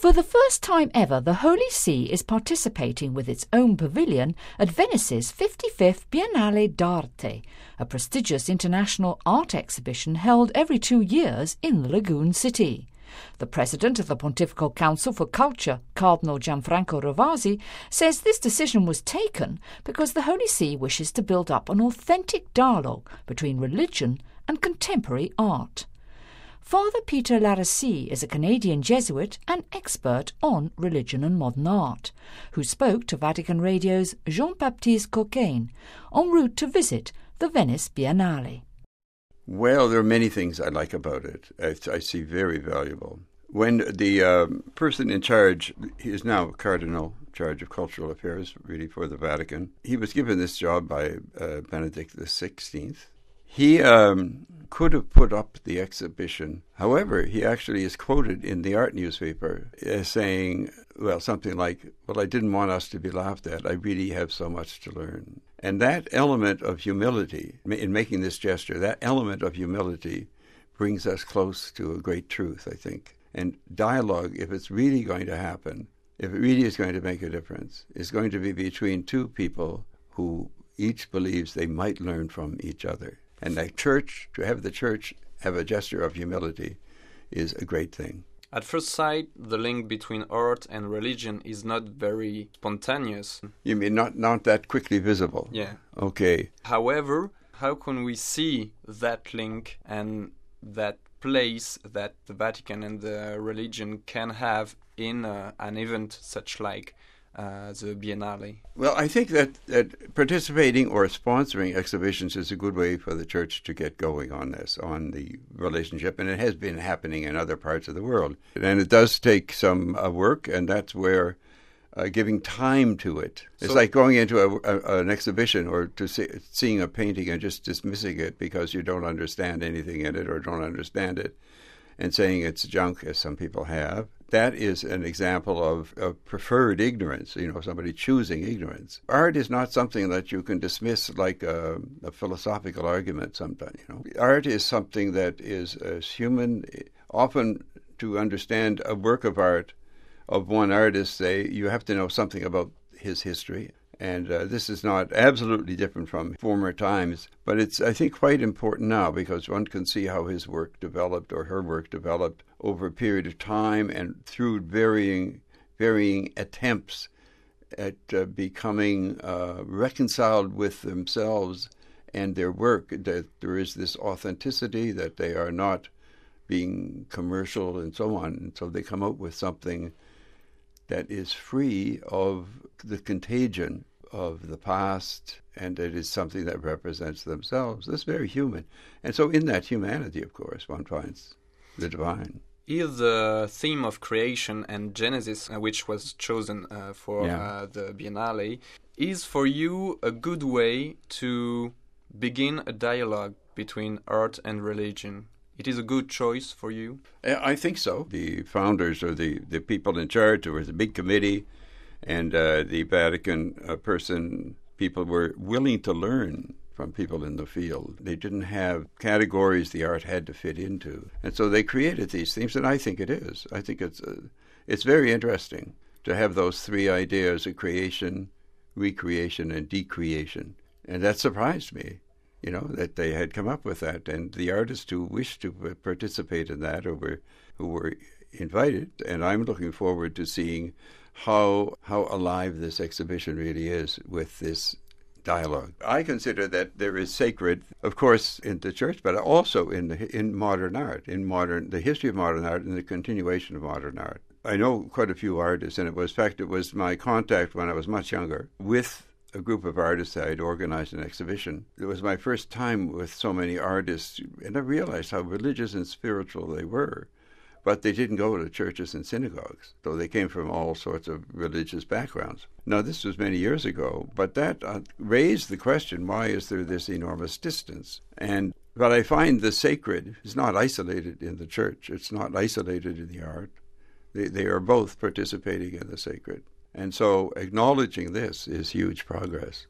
For the first time ever, the Holy See is participating with its own pavilion at Venice's 55th Biennale d'Arte, a prestigious international art exhibition held every 2 years in the Lagoon City. The president of the Pontifical Council for Culture, Cardinal Gianfranco Ravasi, says this decision was taken because the Holy See wishes to build up an authentic dialogue between religion and contemporary art. Father Peter Larissy is a Canadian Jesuit and expert on religion and modern art, who spoke to Vatican Radio's Jean-Baptiste Coquain en route to visit the Venice Biennale. Well, there are many things I like about it. I see very valuable. When the person in charge, he is now Cardinal in charge of cultural affairs, really, for the Vatican. He was given this job by Benedict XVI. He could have put up the exhibition. However, he actually is quoted in the art newspaper as saying, well, something like, well, I didn't want us to be laughed at. I really have so much to learn. And that element of humility, in making this gesture, that element of humility brings us close to a great truth, I think. And dialogue, if it's really going to happen, if it really is going to make a difference, is going to be between two people who each believes they might learn from each other. And that church, to have the church have a gesture of humility is a great thing. At first sight, the link between art and religion is not very spontaneous. You mean not that quickly visible? Yeah. Okay. However, how can we see that link and that place that the Vatican and the religion can have in an event such like the Biennale? Well, I think that participating or sponsoring exhibitions is a good way for the church to get going on this, on the relationship, and it has been happening in other parts of the world. And it does take some work, and that's where giving time to it. It's like going into an exhibition or to seeing a painting and just dismissing it because you don't understand anything in it or don't understand it and saying it's junk, as some people have. That is an example of preferred ignorance, somebody choosing ignorance. Art is not something that you can dismiss like a philosophical argument sometimes, Art is something that is human. Often to understand a work of art of one artist, say, you have to know something about his history. And this is not absolutely different from former times, but it's, I think, quite important now because one can see how his work developed or her work developed over a period of time and through varying attempts at becoming reconciled with themselves and their work, that there is this authenticity, that they are not being commercial and so on. And so they come out with something that is free of the contagion of the past, and it is something that represents themselves. That's very human. And so in that humanity, of course, one finds the divine. Is the theme of creation and Genesis, which was chosen for the Biennale, is for you a good way to begin a dialogue between art and religion? It is a good choice for you? I think so. The founders or the people in charge, there was a big committee, and the Vatican people were willing to learn from people in the field. They didn't have categories the art had to fit into. And so they created these themes, and I think it is. I think it's very interesting to have those three ideas of creation, recreation, and decreation. And that surprised me. That they had come up with that. And the artists who wished to participate in that who were invited. And I'm looking forward to seeing how alive this exhibition really is with this dialogue. I consider that there is sacred, of course, in the church, but also in modern art, the history of modern art and the continuation of modern art. I know quite a few artists, and it was my contact when I was much younger with a group of artists that I'd organized an exhibition. It was my first time with so many artists, and I realized how religious and spiritual they were. But they didn't go to churches and synagogues, so they came from all sorts of religious backgrounds. Now, this was many years ago, but that raised the question, why is there this enormous distance? But I find the sacred is not isolated in the church. It's not isolated in the art. They are both participating in the sacred. And so acknowledging this is huge progress.